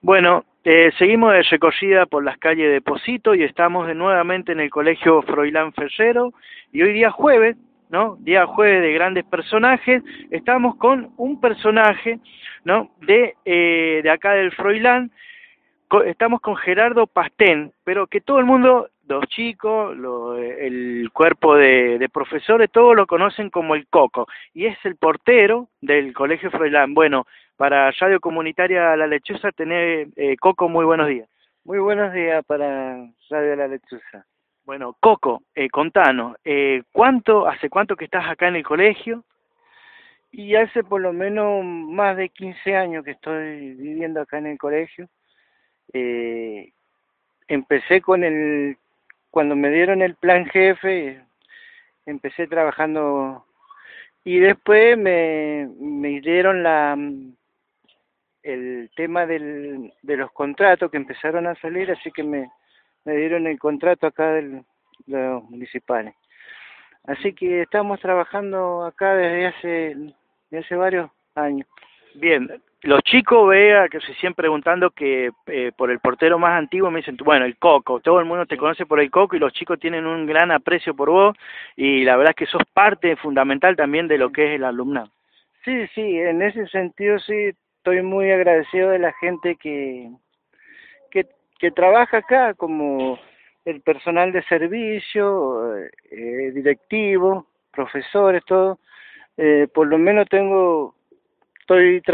Bueno, seguimos de recorrida por las calles de Posito y estamos nuevamente en el Colegio Froilán Ferrero y hoy día jueves, ¿no? Día jueves de grandes personajes, estamos con un personaje, ¿no? De acá del Froilán, estamos con Gerardo Pastén, pero que todo el mundo, los chicos, el cuerpo de profesores, todos lo conocen como el Coco, y es el portero del Colegio Froilán. Bueno, para Radio Comunitaria La Lechuza, tener Coco, muy buenos días. Muy buenos días para Radio La Lechuza. Bueno, Coco, contanos, ¿hace cuánto que estás acá en el colegio? Y hace por lo menos más de 15 años que estoy viviendo acá en el colegio. Eh, Empecé cuando me dieron el plan jefe, empecé trabajando y después me dieron el tema de los contratos que empezaron a salir, así que me dieron el contrato acá de los municipales. Así que estamos trabajando acá desde hace varios años. Bien, los chicos vea que se siguen preguntando que por el portero más antiguo me dicen, bueno, el Coco, todo el mundo te conoce por el Coco y los chicos tienen un gran aprecio por vos y la verdad es que sos parte fundamental también de lo que es el alumnado. Sí, sí, en ese sentido sí estoy muy agradecido de la gente que, que trabaja acá, como el personal de servicio, directivo, profesores, todo. Por lo menos estoy